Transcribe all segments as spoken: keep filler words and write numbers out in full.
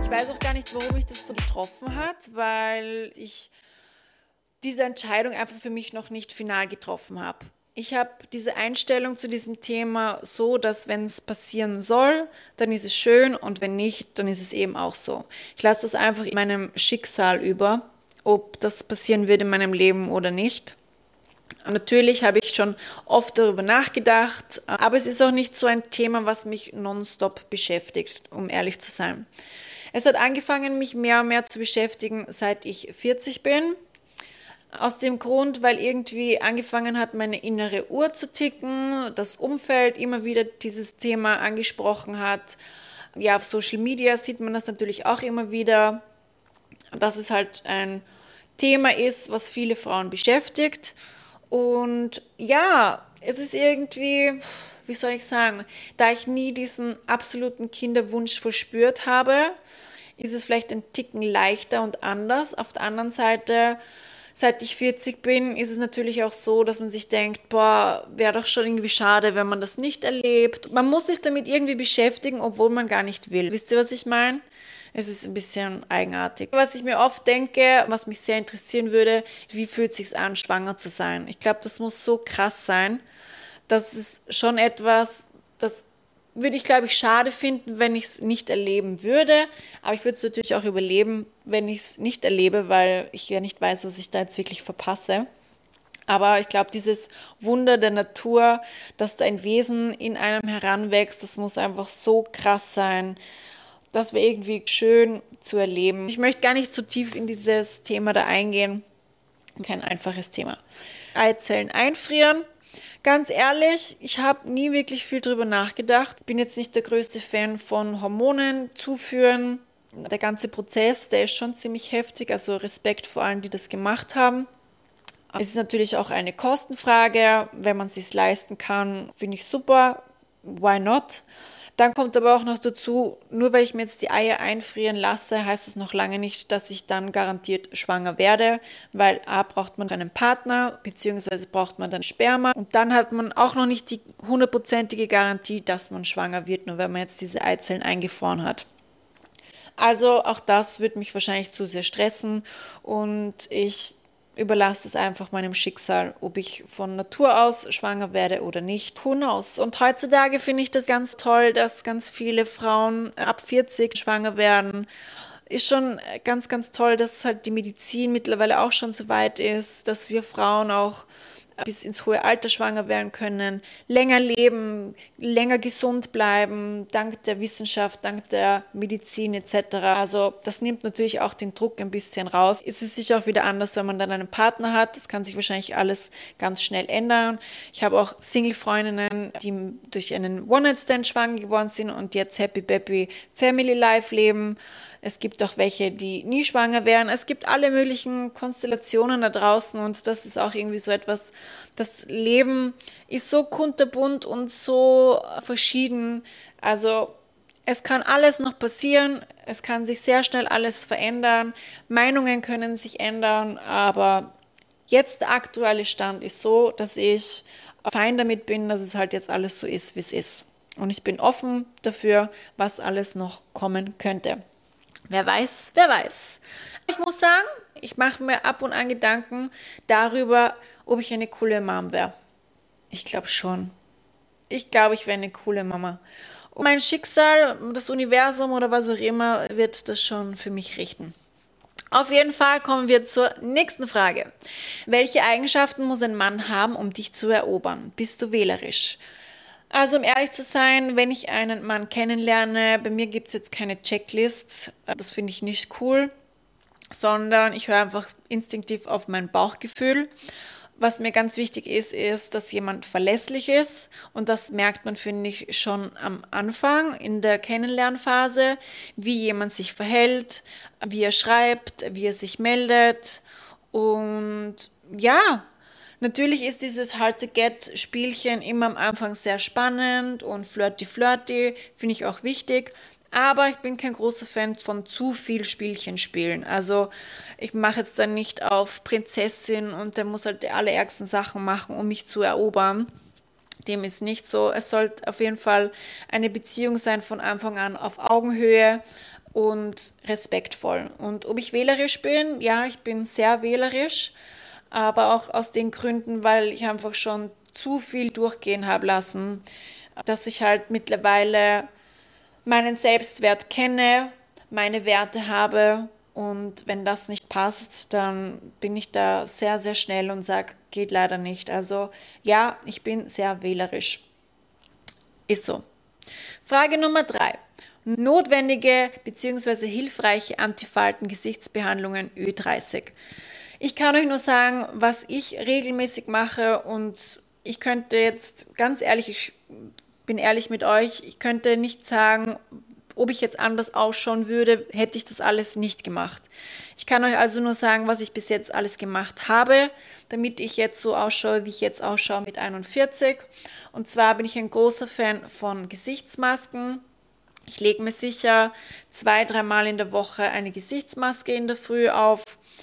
Ich weiß auch gar nicht, warum mich das so getroffen hat, weil ich diese Entscheidung einfach für mich noch nicht final getroffen habe. Ich habe diese Einstellung zu diesem Thema so, dass wenn es passieren soll, dann ist es schön und wenn nicht, dann ist es eben auch so. Ich lasse das einfach in meinem Schicksal über, ob das passieren wird in meinem Leben oder nicht. Natürlich habe ich schon oft darüber nachgedacht, aber es ist auch nicht so ein Thema, was mich nonstop beschäftigt, um ehrlich zu sein. Es hat angefangen, mich mehr und mehr zu beschäftigen, seit ich vierzig bin. Aus dem Grund, weil irgendwie angefangen hat, meine innere Uhr zu ticken, das Umfeld immer wieder dieses Thema angesprochen hat. Ja, auf Social Media sieht man das natürlich auch immer wieder, dass es halt ein Thema ist, was viele Frauen beschäftigt. Und ja, es ist irgendwie, wie soll ich sagen, da ich nie diesen absoluten Kinderwunsch verspürt habe, ist es vielleicht ein Ticken leichter und anders. Auf der anderen Seite, seit ich vierzig bin, ist es natürlich auch so, dass man sich denkt, boah, wäre doch schon irgendwie schade, wenn man das nicht erlebt. Man muss sich damit irgendwie beschäftigen, obwohl man gar nicht will. Wisst ihr, was ich meine? Es ist ein bisschen eigenartig. Was ich mir oft denke, was mich sehr interessieren würde, wie fühlt es sich an, schwanger zu sein? Ich glaube, das muss so krass sein. Das ist schon etwas, das würde ich, glaube ich, schade finden, wenn ich es nicht erleben würde. Aber ich würde es natürlich auch überleben, wenn ich es nicht erlebe, weil ich ja nicht weiß, was ich da jetzt wirklich verpasse. Aber ich glaube, dieses Wunder der Natur, dass da ein Wesen in einem heranwächst, das muss einfach so krass sein. Das wäre irgendwie schön zu erleben. Ich möchte gar nicht zu tief in dieses Thema da eingehen. Kein einfaches Thema. Eizellen einfrieren. Ganz ehrlich, ich habe nie wirklich viel drüber nachgedacht. Bin jetzt nicht der größte Fan von Hormonen zuführen. Der ganze Prozess, der ist schon ziemlich heftig. Also Respekt vor allen, die das gemacht haben. Es ist natürlich auch eine Kostenfrage. Wenn man es sich leisten kann, finde ich super. Why not? Dann kommt aber auch noch dazu, nur weil ich mir jetzt die Eier einfrieren lasse, heißt das noch lange nicht, dass ich dann garantiert schwanger werde, weil A, braucht man einen Partner, beziehungsweise braucht man dann Sperma und dann hat man auch noch nicht die hundertprozentige Garantie, dass man schwanger wird, nur wenn man jetzt diese Eizellen eingefroren hat. Also auch das wird mich wahrscheinlich zu sehr stressen und ich überlasse es einfach meinem Schicksal, ob ich von Natur aus schwanger werde oder nicht. Who knows? Und heutzutage finde ich das ganz toll, dass ganz viele Frauen ab vierzig schwanger werden. Ist schon ganz, ganz toll, dass halt die Medizin mittlerweile auch schon so weit ist, dass wir Frauen auch bis ins hohe Alter schwanger werden können, länger leben, länger gesund bleiben, dank der Wissenschaft, dank der Medizin et cetera. Also das nimmt natürlich auch den Druck ein bisschen raus. Es ist sicher auch wieder anders, wenn man dann einen Partner hat. Das kann sich wahrscheinlich alles ganz schnell ändern. Ich habe auch Single-Freundinnen, die durch einen One-Night-Stand schwanger geworden sind und jetzt Happy Baby Family Life leben. Es gibt auch welche, die nie schwanger wären. Es gibt alle möglichen Konstellationen da draußen und das ist auch irgendwie so etwas, das Leben ist so kunterbunt und so verschieden. Also es kann alles noch passieren, es kann sich sehr schnell alles verändern, Meinungen können sich ändern, aber jetzt der aktuelle Stand ist so, dass ich fein damit bin, dass es halt jetzt alles so ist, wie es ist. Und ich bin offen dafür, was alles noch kommen könnte. Wer weiß, wer weiß. Ich muss sagen, ich mache mir ab und an Gedanken darüber, ob ich eine coole Mom wäre. Ich glaube schon. Ich glaube, ich wäre eine coole Mama. Und mein Schicksal, das Universum oder was auch immer, wird das schon für mich richten. Auf jeden Fall kommen wir zur nächsten Frage. Welche Eigenschaften muss ein Mann haben, um dich zu erobern? Bist du wählerisch? Also um ehrlich zu sein, wenn ich einen Mann kennenlerne, bei mir gibt es jetzt keine Checklist, das finde ich nicht cool, sondern ich höre einfach instinktiv auf mein Bauchgefühl. Was mir ganz wichtig ist, ist, dass jemand verlässlich ist und das merkt man, finde ich, schon am Anfang in der Kennenlernphase, wie jemand sich verhält, wie er schreibt, wie er sich meldet und ja, natürlich ist dieses Hard-to-Get-Spielchen immer am Anfang sehr spannend und flirty-flirty, finde ich auch wichtig. Aber ich bin kein großer Fan von zu viel Spielchen spielen. Also ich mache jetzt dann nicht auf Prinzessin und der muss halt die allerärgsten Sachen machen, um mich zu erobern. Dem ist nicht so. Es sollte auf jeden Fall eine Beziehung sein von Anfang an auf Augenhöhe und respektvoll. Und ob ich wählerisch bin, ja, ich bin sehr wählerisch, aber auch aus den Gründen, weil ich einfach schon zu viel durchgehen habe lassen, dass ich halt mittlerweile meinen Selbstwert kenne, meine Werte habe und wenn das nicht passt, dann bin ich da sehr, sehr schnell und sage, geht leider nicht. Also ja, ich bin sehr wählerisch. Ist so. Frage Nummer drei. Notwendige bzw. hilfreiche Antifalten-Gesichtsbehandlungen Ö dreißig. Ich kann euch nur sagen, was ich regelmäßig mache und ich könnte jetzt ganz ehrlich, ich bin ehrlich mit euch, ich könnte nicht sagen, ob ich jetzt anders ausschauen würde, hätte ich das alles nicht gemacht. Ich kann euch also nur sagen, was ich bis jetzt alles gemacht habe, damit ich jetzt so ausschaue, wie ich jetzt ausschaue mit einundvierzig. Und zwar bin ich ein großer Fan von Gesichtsmasken. Ich lege mir sicher zwei, dreimal in der Woche eine Gesichtsmaske in der Früh auf.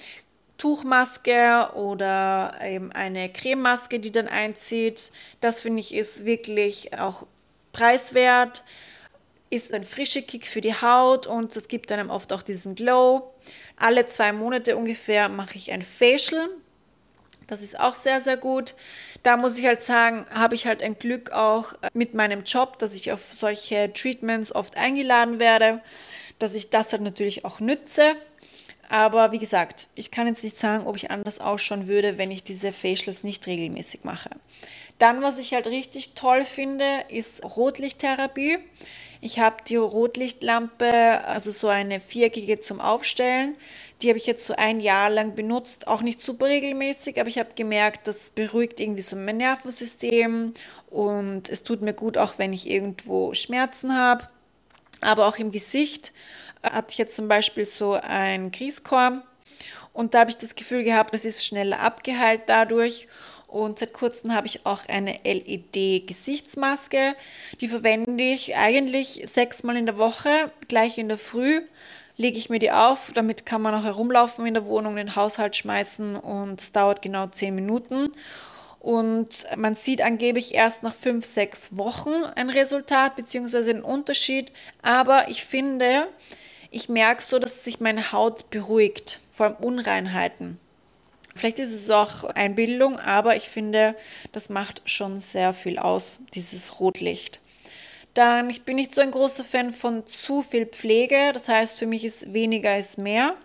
Tuchmaske oder eben eine Crememaske, die dann einzieht. Das finde ich ist wirklich auch preiswert, ist ein frischer Kick für die Haut und es gibt einem oft auch diesen Glow. Alle zwei Monate ungefähr mache ich ein Facial. Das ist auch sehr, sehr gut. Da muss ich halt sagen, habe ich halt ein Glück auch mit meinem Job, dass ich auf solche Treatments oft eingeladen werde, dass ich das halt natürlich auch nütze. Aber wie gesagt, ich kann jetzt nicht sagen, ob ich anders ausschauen würde, wenn ich diese Facials nicht regelmäßig mache. Dann, was ich halt richtig toll finde, ist Rotlichttherapie. Ich habe die Rotlichtlampe, also so eine viereckige zum Aufstellen. Die habe ich jetzt so ein Jahr lang benutzt, auch nicht super regelmäßig, aber ich habe gemerkt, das beruhigt irgendwie so mein Nervensystem und es tut mir gut, auch wenn ich irgendwo Schmerzen habe. Aber auch im Gesicht hatte ich jetzt zum Beispiel so ein Grießkorn und da habe ich das Gefühl gehabt, das ist schneller abgeheilt dadurch. Und seit kurzem habe ich auch eine L E D-Gesichtsmaske. Die verwende ich eigentlich sechsmal in der Woche, gleich in der Früh. Lege ich mir die auf, damit kann man auch herumlaufen in der Wohnung, den Haushalt schmeißen und es dauert genau zehn Minuten. Und man sieht angeblich erst nach fünf, sechs Wochen ein Resultat bzw. einen Unterschied. Aber ich finde, ich merke so, dass sich meine Haut beruhigt, vor allem Unreinheiten. Vielleicht ist es auch Einbildung, aber ich finde, das macht schon sehr viel aus, dieses Rotlicht. Dann, ich bin nicht so ein großer Fan von zu viel Pflege, das heißt, für mich ist weniger ist mehr.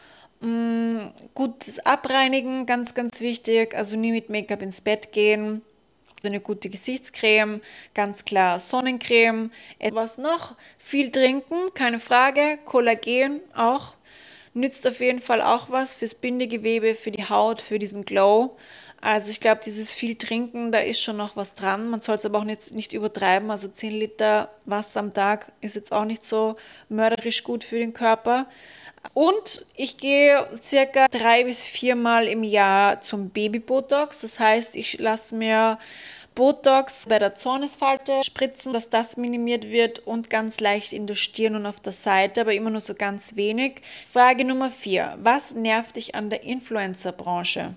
Mm, gutes Abreinigen, ganz, ganz wichtig, also nie mit Make-up ins Bett gehen. So eine gute Gesichtscreme, ganz klar Sonnencreme. Etwas noch? Viel trinken, keine Frage. Kollagen auch. Nützt auf jeden Fall auch was fürs Bindegewebe, für die Haut, für diesen Glow. Also ich glaube, dieses viel Trinken, da ist schon noch was dran. Man soll es aber auch nicht, nicht übertreiben. Also zehn Liter Wasser am Tag ist jetzt auch nicht so mörderisch gut für den Körper. Und ich gehe circa drei bis viermal im Jahr zum Baby-Botox. Das heißt, ich lasse mir Botox bei der Zornesfalte spritzen, dass das minimiert wird und ganz leicht in der Stirn und auf der Seite, aber immer nur so ganz wenig. Frage Nummer vier. Was nervt dich an der Influencer-Branche?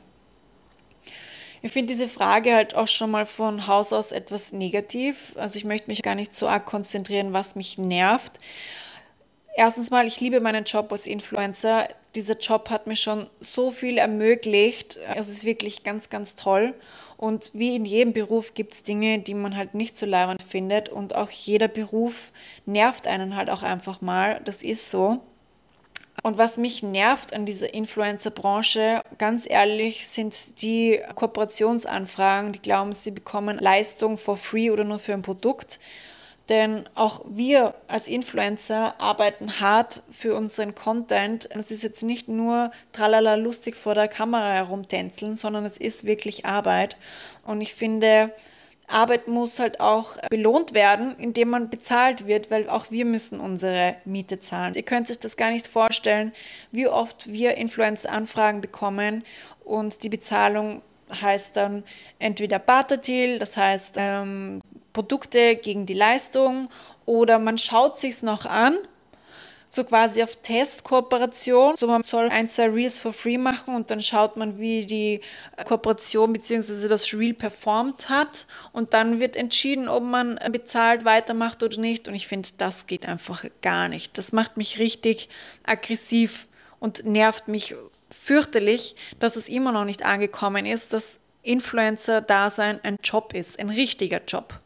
Ich finde diese Frage halt auch schon mal von Haus aus etwas negativ. Also ich möchte mich gar nicht so arg konzentrieren, was mich nervt. Erstens mal, ich liebe meinen Job als Influencer. Dieser Job hat mir schon so viel ermöglicht. Es ist wirklich ganz, ganz toll. Und wie in jedem Beruf gibt es Dinge, die man halt nicht so leibend findet. Und auch jeder Beruf nervt einen halt auch einfach mal. Das ist so. Und was mich nervt an dieser Influencer-Branche, ganz ehrlich, sind die Kooperationsanfragen, die glauben, sie bekommen Leistung for free oder nur für ein Produkt. Denn auch wir als Influencer arbeiten hart für unseren Content. Es ist jetzt nicht nur tralala lustig vor der Kamera herumtänzeln, sondern es ist wirklich Arbeit. Und ich finde, Arbeit muss halt auch belohnt werden, indem man bezahlt wird, weil auch wir müssen unsere Miete zahlen. Ihr könnt sich das gar nicht vorstellen, wie oft wir Influencer-Anfragen bekommen und die Bezahlung heißt dann entweder Barter-Deal, das heißt ähm, Produkte gegen die Leistung oder man schaut sich's noch an, so quasi auf Testkooperation. So, man soll ein, zwei Reels for free machen und dann schaut man, wie die Kooperation bzw. das Reel performt hat. Und dann wird entschieden, ob man bezahlt weitermacht oder nicht. Und ich finde, das geht einfach gar nicht. Das macht mich richtig aggressiv und nervt mich fürchterlich, dass es immer noch nicht angekommen ist, dass Influencer-Dasein ein Job ist, ein richtiger Job.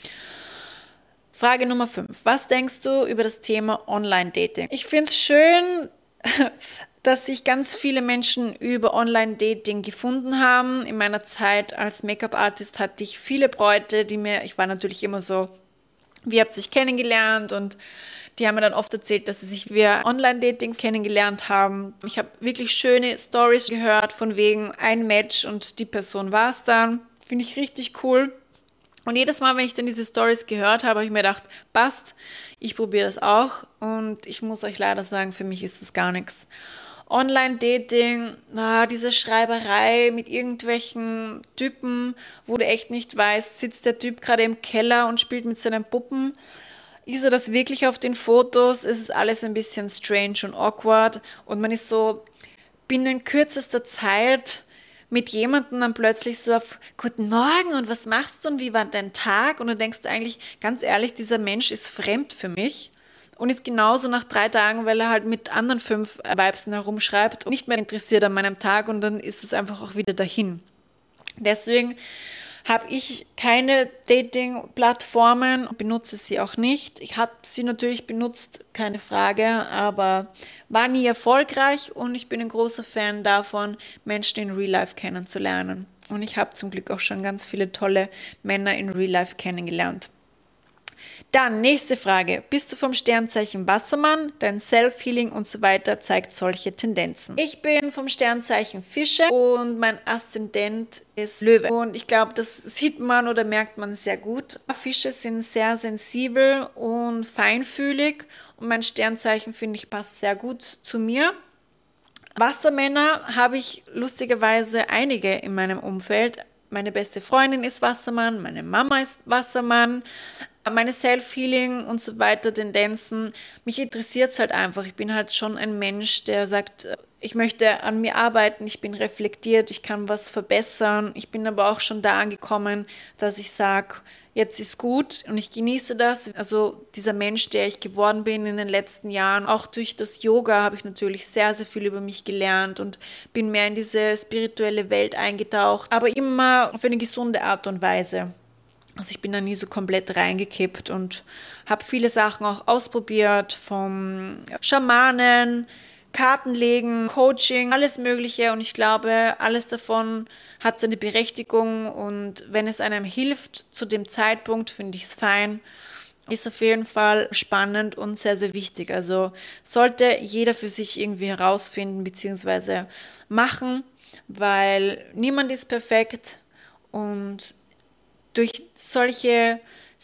Frage Nummer fünf. Was denkst du über das Thema Online-Dating? Ich finde es schön, dass sich ganz viele Menschen über Online-Dating gefunden haben. In meiner Zeit als Make-up-Artist hatte ich viele Bräute, die mir, ich war natürlich immer so, wie habt ihr euch kennengelernt? Und die haben mir dann oft erzählt, dass sie sich via Online-Dating kennengelernt haben. Ich habe wirklich schöne Stories gehört, von wegen ein Match und die Person war es dann. Finde ich richtig cool. Und jedes Mal, wenn ich dann diese Stories gehört habe, habe ich mir gedacht, passt, ich probiere das auch. Und ich muss euch leider sagen, für mich ist das gar nichts. Online-Dating, ah, diese Schreiberei mit irgendwelchen Typen, wo du echt nicht weißt, sitzt der Typ gerade im Keller und spielt mit seinen Puppen. Ist er das wirklich auf den Fotos? Es ist alles ein bisschen strange und awkward. Und man ist so binnen kürzester Zeit mit jemandem dann plötzlich so auf Guten Morgen und was machst du und wie war dein Tag? Und du denkst eigentlich, ganz ehrlich, dieser Mensch ist fremd für mich und ist genauso nach drei Tagen, weil er halt mit anderen fünf Weibsen herumschreibt und nicht mehr interessiert an meinem Tag und dann ist es einfach auch wieder dahin. Deswegen habe ich keine Dating-Plattformen, benutze sie auch nicht. Ich habe sie natürlich benutzt, keine Frage, aber war nie erfolgreich und ich bin ein großer Fan davon, Menschen in Real Life kennenzulernen. Und ich habe zum Glück auch schon ganz viele tolle Männer in Real Life kennengelernt. Dann, nächste Frage. Bist du vom Sternzeichen Wassermann? Dein Self-Healing und so weiter zeigt solche Tendenzen. Ich bin vom Sternzeichen Fische und mein Aszendent ist Löwe. Und ich glaube, das sieht man oder merkt man sehr gut. Fische sind sehr sensibel und feinfühlig und mein Sternzeichen, finde ich, passt sehr gut zu mir. Wassermänner habe ich lustigerweise einige in meinem Umfeld. Meine beste Freundin ist Wassermann, meine Mama ist Wassermann, meine Self-Healing und so weiter Tendenzen. Mich interessiert es halt einfach. Ich bin halt schon ein Mensch, der sagt, ich möchte an mir arbeiten, ich bin reflektiert, ich kann was verbessern. Ich bin aber auch schon da angekommen, dass ich sage, jetzt ist gut und ich genieße das. Also dieser Mensch, der ich geworden bin in den letzten Jahren, auch durch das Yoga habe ich natürlich sehr, sehr viel über mich gelernt und bin mehr in diese spirituelle Welt eingetaucht, aber immer auf eine gesunde Art und Weise. Also ich bin da nie so komplett reingekippt und habe viele Sachen auch ausprobiert, vom Schamanen, Kartenlegen, Coaching, alles Mögliche und ich glaube, alles davon hat seine Berechtigung und wenn es einem hilft zu dem Zeitpunkt, finde ich es fein. Ist auf jeden Fall spannend und sehr, sehr wichtig. Also sollte jeder für sich irgendwie herausfinden bzw. machen, weil niemand ist perfekt und durch solche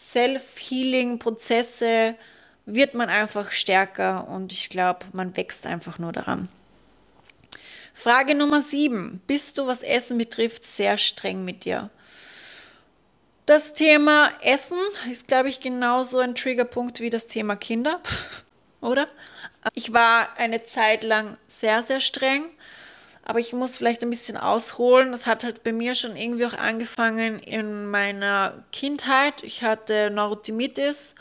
Self-Healing-Prozesse wird man einfach stärker und ich glaube, man wächst einfach nur daran. Frage Nummer sieben. Bist du, was Essen betrifft, sehr streng mit dir? Das Thema Essen ist, glaube ich, genauso ein Triggerpunkt wie das Thema Kinder, oder? Ich war eine Zeit lang sehr, sehr streng. Aber ich muss vielleicht ein bisschen ausholen. Das hat halt bei mir schon irgendwie auch angefangen in meiner Kindheit. Ich hatte Neurotimitis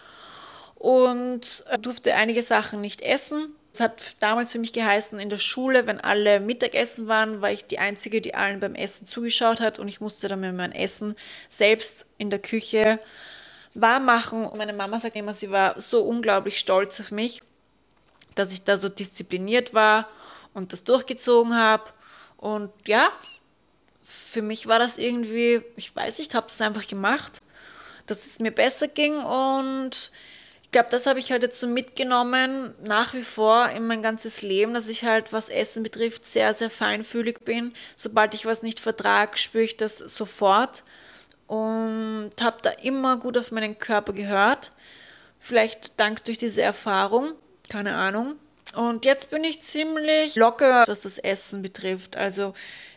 und durfte einige Sachen nicht essen. Das hat damals für mich geheißen, in der Schule, wenn alle Mittagessen waren, war ich die Einzige, die allen beim Essen zugeschaut hat und ich musste dann mit meinem Essen selbst in der Küche warm machen. Und meine Mama sagt immer, sie war so unglaublich stolz auf mich, dass ich da so diszipliniert war und das durchgezogen habe. Und ja, für mich war das irgendwie, ich weiß nicht, habe das einfach gemacht, dass es mir besser ging. Und ich glaube, das habe ich halt jetzt so mitgenommen, nach wie vor in mein ganzes Leben, dass ich halt, was Essen betrifft, sehr, sehr feinfühlig bin. Sobald ich was nicht vertrage, spüre ich das sofort. Und habe da immer gut auf meinen Körper gehört. Vielleicht dank durch diese Erfahrung, keine Ahnung. Und jetzt bin ich ziemlich locker, was das Essen betrifft. Also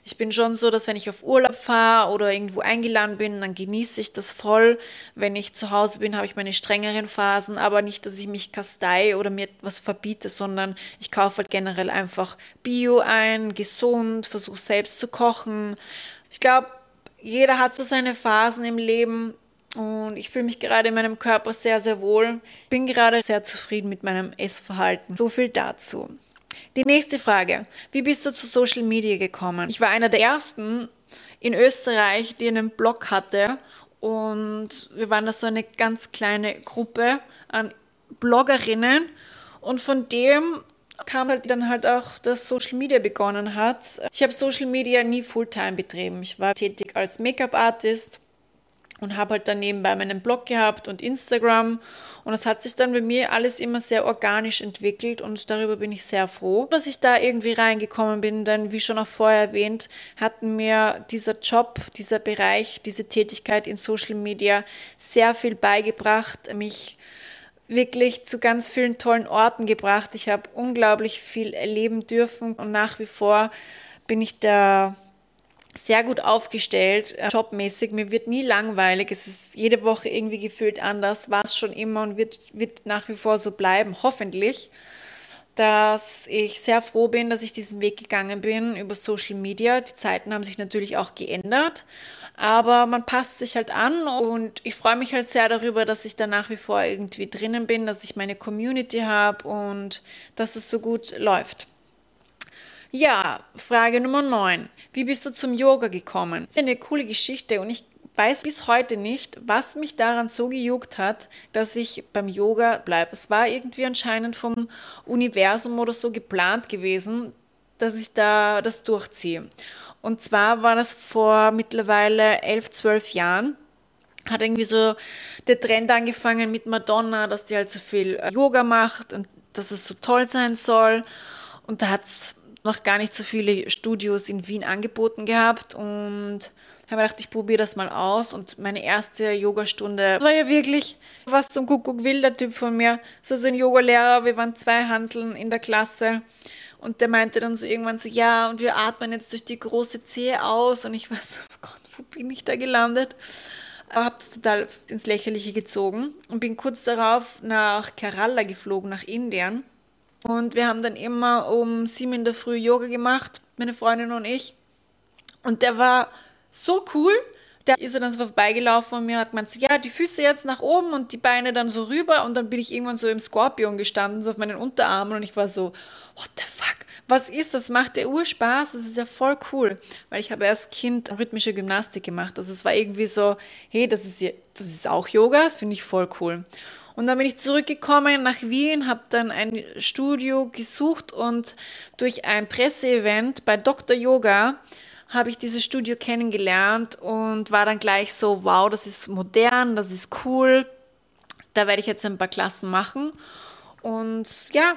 Ich bin schon so, dass wenn ich auf Urlaub fahre oder irgendwo eingeladen bin, dann genieße ich das voll. Wenn ich zu Hause bin, habe ich meine strengeren Phasen, aber nicht, dass ich mich kastei oder mir etwas verbiete, sondern ich kaufe halt generell einfach Bio ein, gesund, versuche selbst zu kochen. Ich glaube, jeder hat so seine Phasen im Leben und ich fühle mich gerade in meinem Körper sehr, sehr wohl. Bin gerade sehr zufrieden mit meinem Essverhalten. So viel dazu. Die nächste Frage. Wie bist du zu Social Media gekommen? Ich war einer der ersten in Österreich, die einen Blog hatte und wir waren da so eine ganz kleine Gruppe an Bloggerinnen und von dem kam halt dann halt auch, dass Social Media begonnen hat. Ich habe Social Media nie Fulltime betrieben. Ich war tätig als Make-up-Artist und habe halt dann nebenbei meinen Blog gehabt und Instagram und das hat sich dann bei mir alles immer sehr organisch entwickelt und darüber bin ich sehr froh, dass ich da irgendwie reingekommen bin, denn wie schon auch vorher erwähnt, hat mir dieser Job, dieser Bereich, diese Tätigkeit in Social Media sehr viel beigebracht, mich wirklich zu ganz vielen tollen Orten gebracht. Ich habe unglaublich viel erleben dürfen und nach wie vor bin ich da sehr gut aufgestellt, äh, jobmäßig. Mir wird nie langweilig. Es ist jede Woche irgendwie gefühlt anders. War es schon immer und wird, wird nach wie vor so bleiben. Hoffentlich, dass ich sehr froh bin, dass ich diesen Weg gegangen bin über Social Media. Die Zeiten haben sich natürlich auch geändert, aber man passt sich halt an und ich freue mich halt sehr darüber, dass ich da nach wie vor irgendwie drinnen bin, dass ich meine Community habe und dass es so gut läuft. Ja, Frage Nummer neun. Wie bist du zum Yoga gekommen? Das ist eine coole Geschichte und ich weiß bis heute nicht, was mich daran so gejuckt hat, dass ich beim Yoga bleibe. Es war irgendwie anscheinend vom Universum oder so geplant gewesen, dass ich da das durchziehe. Und zwar war das vor mittlerweile elf, zwölf Jahren. Hat irgendwie so der Trend angefangen mit Madonna, dass die halt so viel äh, Yoga macht und dass es so toll sein soll. Und da hat es noch gar nicht so viele Studios in Wien angeboten gehabt und habe mir gedacht, ich probiere das mal aus. Und meine erste Yogastunde war ja wirklich was zum Kuckuck will, der Typ von mir. So, so ein Yogalehrer, wir waren zwei Hanseln in der Klasse. Und der meinte dann so irgendwann so, ja, und wir atmen jetzt durch die große Zehe aus. Und ich war so, oh Gott, wo bin ich da gelandet? Aber habe das total ins Lächerliche gezogen und bin kurz darauf nach Kerala geflogen, nach Indien. Und wir haben dann immer um sieben in der Früh Yoga gemacht, meine Freundin und ich. Und der war so cool. Der ist dann so vorbeigelaufen und mir hat gemeint, so, ja, die Füße jetzt nach oben und die Beine dann so rüber. Und dann bin ich irgendwann so im Skorpion gestanden, so auf meinen Unterarmen. Und ich war so, what the fuck? Was ist das? Macht der Urspaß? Das ist ja voll cool. Weil ich habe als Kind rhythmische Gymnastik gemacht. Also es war irgendwie so, hey, das ist, ja, das ist auch Yoga. Das finde ich voll cool. Und dann bin ich zurückgekommen nach Wien, habe dann ein Studio gesucht und durch ein Presseevent bei Doktor Yoga habe ich dieses Studio kennengelernt und war dann gleich so, wow, das ist modern, das ist cool, da werde ich jetzt ein paar Klassen machen. Und ja,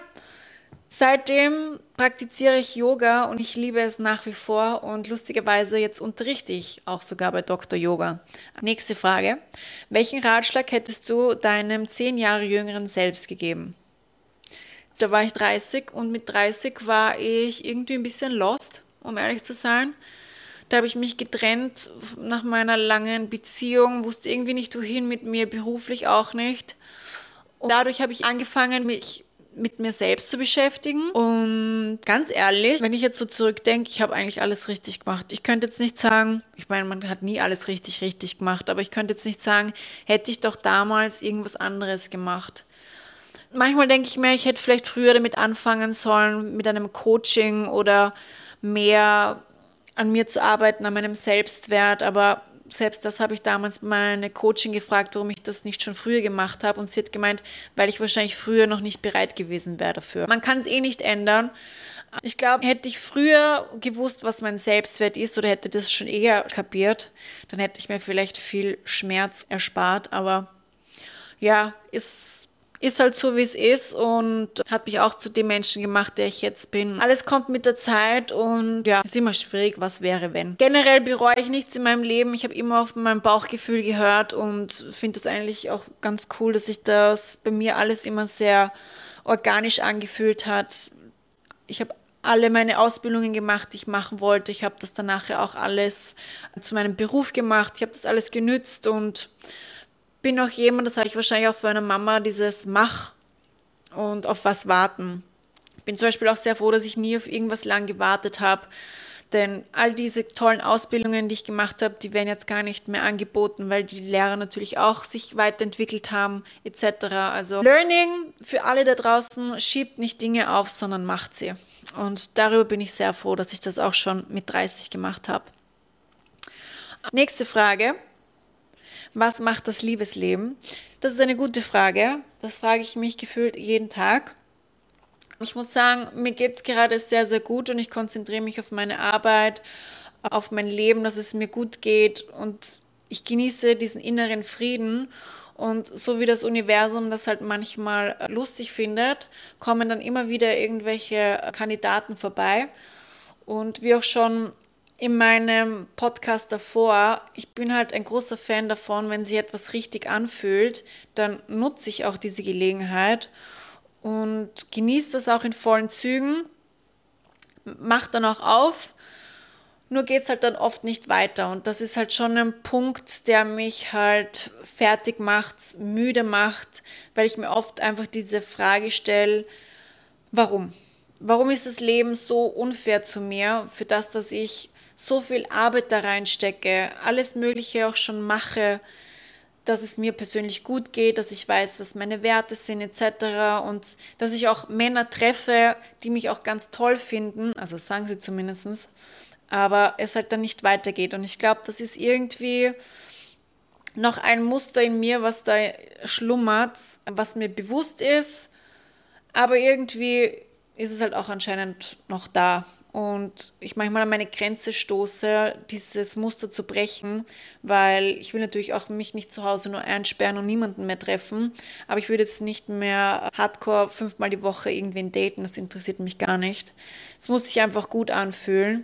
seitdem praktiziere ich Yoga und ich liebe es nach wie vor und lustigerweise jetzt unterrichte ich auch sogar bei Doktor Yoga. Nächste Frage. Welchen Ratschlag hättest du deinem zehn Jahre jüngeren Selbst gegeben? Da war ich dreißig und mit dreißig war ich irgendwie ein bisschen lost, um ehrlich zu sein. Da habe ich mich getrennt nach meiner langen Beziehung, wusste irgendwie nicht wohin mit mir, beruflich auch nicht. Und dadurch habe ich angefangen, mich mit mir selbst zu beschäftigen. Und ganz ehrlich, wenn ich jetzt so zurückdenke, ich habe eigentlich alles richtig gemacht. Ich könnte jetzt nicht sagen, ich meine, man hat nie alles richtig, richtig gemacht, aber ich könnte jetzt nicht sagen, hätte ich doch damals irgendwas anderes gemacht. Manchmal denke ich mir, ich hätte vielleicht früher damit anfangen sollen, mit einem Coaching oder mehr an mir zu arbeiten, an meinem Selbstwert, aber selbst das habe ich damals meine Coaching gefragt, warum ich das nicht schon früher gemacht habe und sie hat gemeint, weil ich wahrscheinlich früher noch nicht bereit gewesen wäre dafür. Man kann es eh nicht ändern. Ich glaube, hätte ich früher gewusst, was mein Selbstwert ist oder hätte das schon eher kapiert, dann hätte ich mir vielleicht viel Schmerz erspart, aber ja, ist Ist halt so, wie es ist und hat mich auch zu dem Menschen gemacht, der ich jetzt bin. Alles kommt mit der Zeit und ja, ist immer schwierig, was wäre, wenn. Generell bereue ich nichts in meinem Leben. Ich habe immer auf mein Bauchgefühl gehört und finde das eigentlich auch ganz cool, dass sich das bei mir alles immer sehr organisch angefühlt hat. Ich habe alle meine Ausbildungen gemacht, die ich machen wollte. Ich habe das dann nachher auch alles zu meinem Beruf gemacht. Ich habe das alles genützt und bin auch jemand, das habe ich wahrscheinlich auch für eine Mama, dieses Mach und auf was warten. Ich bin zum Beispiel auch sehr froh, dass ich nie auf irgendwas lang gewartet habe, denn all diese tollen Ausbildungen, die ich gemacht habe, die werden jetzt gar nicht mehr angeboten, weil die Lehrer natürlich auch sich weiterentwickelt haben, et cetera. Also Learning für alle da draußen, schiebt nicht Dinge auf, sondern macht sie. Und darüber bin ich sehr froh, dass ich das auch schon mit dreißig gemacht habe. Nächste Frage. Was macht das Liebesleben? Das ist eine gute Frage. Das frage ich mich gefühlt jeden Tag. Ich muss sagen, mir geht es gerade sehr, sehr gut und ich konzentriere mich auf meine Arbeit, auf mein Leben, dass es mir gut geht und ich genieße diesen inneren Frieden. Und so wie das Universum das halt manchmal lustig findet, kommen dann immer wieder irgendwelche Kandidaten vorbei. Und wie auch schon in meinem Podcast davor, ich bin halt ein großer Fan davon, wenn sich etwas richtig anfühlt, dann nutze ich auch diese Gelegenheit und genieße das auch in vollen Zügen, mache dann auch auf, nur geht es halt dann oft nicht weiter und das ist halt schon ein Punkt, der mich halt fertig macht, müde macht, weil ich mir oft einfach diese Frage stelle, warum? Warum ist das Leben so unfair zu mir, für das, dass ich so viel Arbeit da reinstecke, alles Mögliche auch schon mache, dass es mir persönlich gut geht, dass ich weiß, was meine Werte sind et cetera. Und dass ich auch Männer treffe, die mich auch ganz toll finden, also sagen sie zumindest, aber es halt dann nicht weitergeht. Und ich glaube, das ist irgendwie noch ein Muster in mir, was da schlummert, was mir bewusst ist, aber irgendwie ist es halt auch anscheinend noch da. Und ich manchmal an meine Grenze stoße, dieses Muster zu brechen, weil ich will natürlich auch mich nicht zu Hause nur einsperren und niemanden mehr treffen, aber ich würde jetzt nicht mehr hardcore fünfmal die Woche irgendwen daten, das interessiert mich gar nicht. Es muss sich einfach gut anfühlen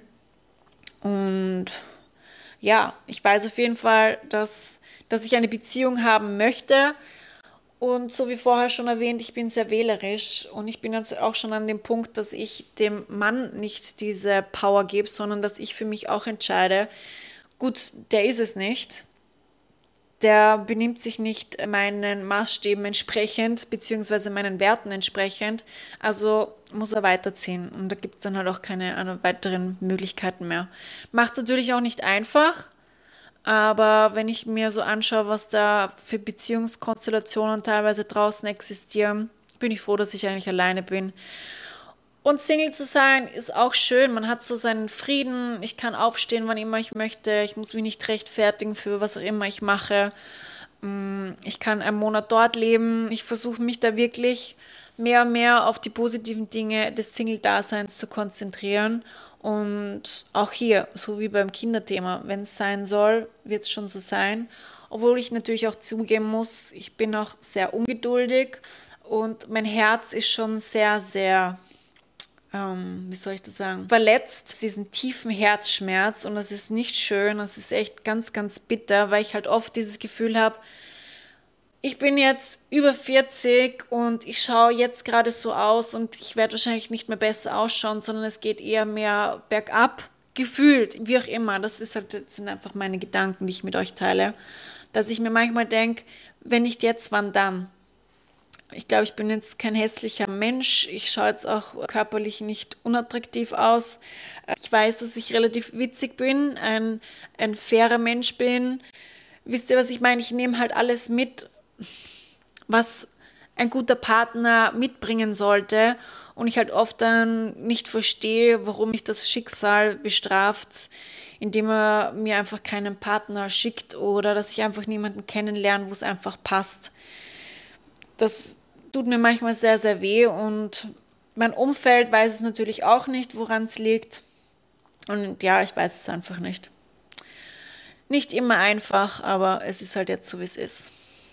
und ja, ich weiß auf jeden Fall, dass, dass ich eine Beziehung haben möchte. Und so wie vorher schon erwähnt, ich bin sehr wählerisch und ich bin jetzt auch schon an dem Punkt, dass ich dem Mann nicht diese Power gebe, sondern dass ich für mich auch entscheide, gut, der ist es nicht, der benimmt sich nicht meinen Maßstäben entsprechend, beziehungsweise meinen Werten entsprechend, also muss er weiterziehen und da gibt es dann halt auch keine weiteren Möglichkeiten mehr. Macht es natürlich auch nicht einfach. Aber wenn ich mir so anschaue, was da für Beziehungskonstellationen teilweise draußen existieren, bin ich froh, dass ich eigentlich alleine bin. Und Single zu sein ist auch schön. Man hat so seinen Frieden. Ich kann aufstehen, wann immer ich möchte. Ich muss mich nicht rechtfertigen für was auch immer ich mache. Ich kann einen Monat dort leben. Ich versuche mich da wirklich mehr und mehr auf die positiven Dinge des Single-Daseins zu konzentrieren. Und auch hier, so wie beim Kinderthema, wenn es sein soll, wird es schon so sein. Obwohl ich natürlich auch zugeben muss, ich bin auch sehr ungeduldig und mein Herz ist schon sehr, sehr, ähm, wie soll ich das sagen, verletzt, diesen tiefen Herzschmerz und das ist nicht schön, das ist echt ganz, ganz bitter, weil ich halt oft dieses Gefühl habe, ich bin jetzt über vierzig und ich schaue jetzt gerade so aus und ich werde wahrscheinlich nicht mehr besser ausschauen, sondern es geht eher mehr bergab, gefühlt, wie auch immer. Das ist halt, das sind einfach meine Gedanken, die ich mit euch teile. Dass ich mir manchmal denke, wenn nicht jetzt, wann dann? Ich glaube, ich bin jetzt kein hässlicher Mensch. Ich schaue jetzt auch körperlich nicht unattraktiv aus. Ich weiß, dass ich relativ witzig bin, ein, ein fairer Mensch bin. Wisst ihr, was ich meine? Ich nehme halt alles mit, was ein guter Partner mitbringen sollte und ich halt oft dann nicht verstehe, warum mich das Schicksal bestraft, indem er mir einfach keinen Partner schickt oder dass ich einfach niemanden kennenlerne, wo es einfach passt. Das tut mir manchmal sehr, sehr weh und mein Umfeld weiß es natürlich auch nicht, woran es liegt und ja, ich weiß es einfach nicht. Nicht immer einfach, aber es ist halt jetzt so, wie es ist.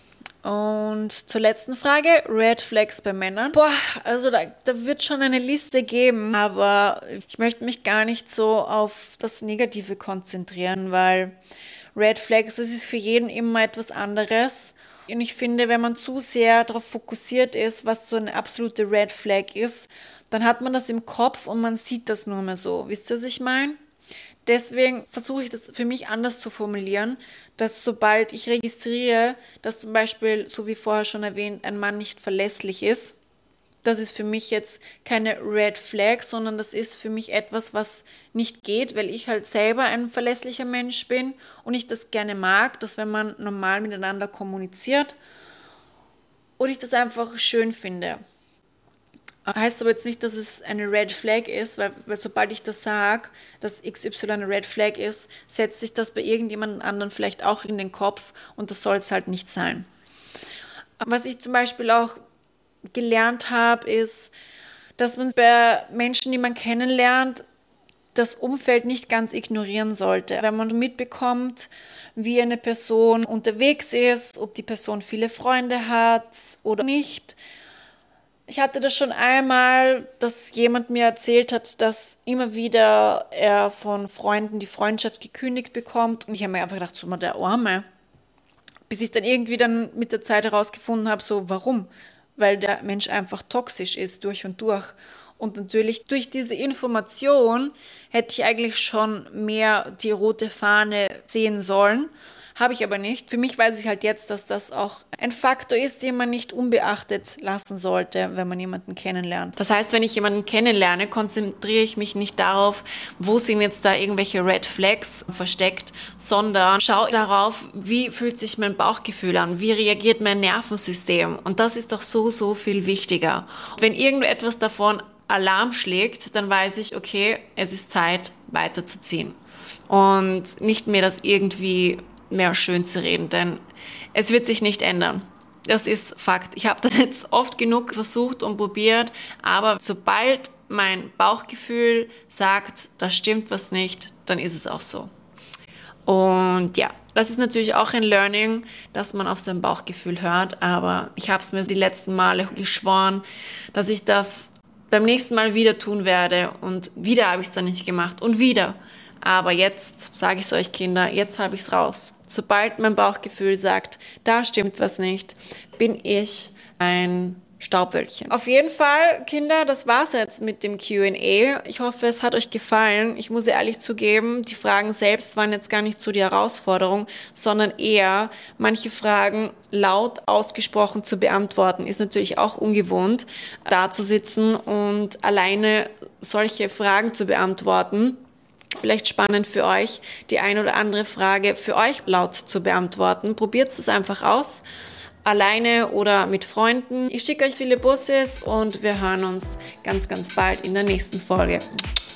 Und zur letzten Frage, Red Flags bei Männern. Boah, also da, da wird schon eine Liste geben, aber ich möchte mich gar nicht so auf das Negative konzentrieren, weil Red Flags, das ist für jeden immer etwas anderes. Und ich finde, wenn man zu sehr darauf fokussiert ist, was so eine absolute Red Flag ist, dann hat man das im Kopf und man sieht das nur mehr so. Wisst ihr, was ich meine? Deswegen versuche ich das für mich anders zu formulieren, dass sobald ich registriere, dass zum Beispiel, so wie vorher schon erwähnt, ein Mann nicht verlässlich ist, das ist für mich jetzt keine Red Flag, sondern das ist für mich etwas, was nicht geht, weil ich halt selber ein verlässlicher Mensch bin und ich das gerne mag, dass wenn man normal miteinander kommuniziert und ich das einfach schön finde. Heißt aber jetzt nicht, dass es eine Red Flag ist, weil, weil sobald ich das sage, dass X Y eine Red Flag ist, setzt sich das bei irgendjemand anderen vielleicht auch in den Kopf und das soll es halt nicht sein. Was ich zum Beispiel auch gelernt habe, ist, dass man bei Menschen, die man kennenlernt, das Umfeld nicht ganz ignorieren sollte. Wenn man mitbekommt, wie eine Person unterwegs ist, ob die Person viele Freunde hat oder nicht. Ich hatte das schon einmal, dass jemand mir erzählt hat, dass immer wieder er von Freunden die Freundschaft gekündigt bekommt. Und ich habe mir einfach gedacht, so mal der Arme. Bis ich dann irgendwie dann mit der Zeit herausgefunden habe, so warum? Weil der Mensch einfach toxisch ist, durch und durch. Und natürlich durch diese Information hätte ich eigentlich schon mehr die rote Fahne sehen sollen. Habe ich aber nicht. Für mich weiß ich halt jetzt, dass das auch ein Faktor ist, den man nicht unbeachtet lassen sollte, wenn man jemanden kennenlernt. Das heißt, wenn ich jemanden kennenlerne, konzentriere ich mich nicht darauf, wo sind jetzt da irgendwelche Red Flags versteckt, sondern schaue darauf, wie fühlt sich mein Bauchgefühl an, wie reagiert mein Nervensystem. Und das ist doch so, so viel wichtiger. Wenn irgendetwas davon Alarm schlägt, dann weiß ich, okay, es ist Zeit, weiterzuziehen. Und nicht mehr das irgendwie mehr schön zu reden, denn es wird sich nicht ändern. Das ist Fakt. Ich habe das jetzt oft genug versucht und probiert, aber sobald mein Bauchgefühl sagt, da stimmt was nicht, dann ist es auch so. Und ja, das ist natürlich auch ein Learning, dass man auf sein Bauchgefühl hört, aber ich habe es mir die letzten Male geschworen, dass ich das beim nächsten Mal wieder tun werde und wieder habe ich es dann nicht gemacht und wieder. Aber jetzt sage ich es euch, Kinder, jetzt habe ich es raus. Sobald mein Bauchgefühl sagt, da stimmt was nicht, bin ich ein Staubwölkchen. Auf jeden Fall, Kinder, das war's jetzt mit dem Q und A. Ich hoffe, es hat euch gefallen. Ich muss ehrlich zugeben, die Fragen selbst waren jetzt gar nicht so die Herausforderung, sondern eher manche Fragen laut ausgesprochen zu beantworten. Ist natürlich auch ungewohnt, da zu sitzen und alleine solche Fragen zu beantworten. Vielleicht spannend für euch, die ein oder andere Frage für euch laut zu beantworten. Probiert es einfach aus, alleine oder mit Freunden. Ich schicke euch viele Busses und wir hören uns ganz, ganz bald in der nächsten Folge.